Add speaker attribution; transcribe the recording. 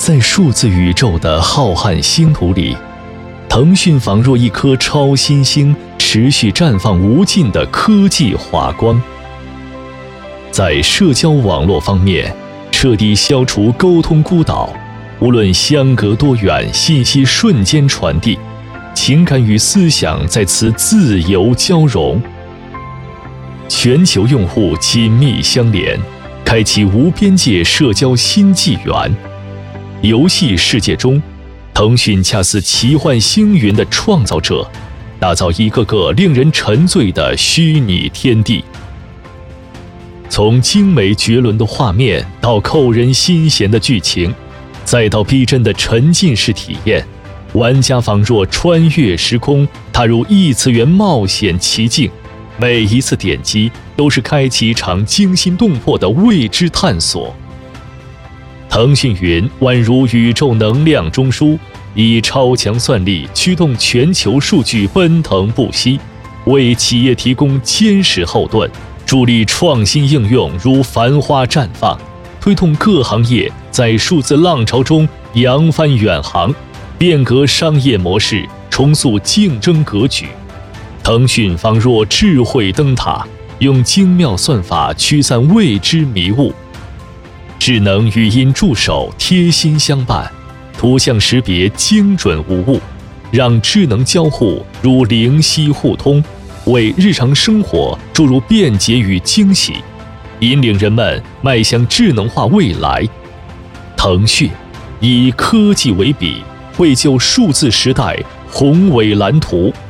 Speaker 1: 在数字宇宙的浩瀚星图里，腾讯仿若一颗超新星，持续绽放无尽的科技华光。在社交网络方面，彻底消除沟通孤岛，无论相隔多远，信息瞬间传递，情感与思想在此自由交融。全球用户紧密相连，开启无边界社交新纪元。游戏世界中，腾讯恰似奇幻星云的创造者，打造一个个令人沉醉的虚拟天地。从精美绝伦的画面到扣人心弦的剧情，再到逼真的沉浸式体验，玩家仿若穿越时空，踏入异次元冒险奇境。每一次点击都是开启一场惊心动魄的未知探索。腾讯云宛如宇宙能量中枢，以超强算力驱动全球数据奔腾不息，为企业提供坚实后盾，助力创新应用如繁花绽放，推动各行业在数字浪潮中扬帆远航，变革商业模式，重塑竞争格局。腾讯仿若智慧灯塔，用精妙算法驱散未知迷雾。智能语音助手贴心相伴，图像识别精准无误，让智能交互如灵犀互通，为日常生活注入便捷与惊喜，引领人们迈向智能化未来。腾讯以科技为笔，绘就数字时代宏伟蓝图。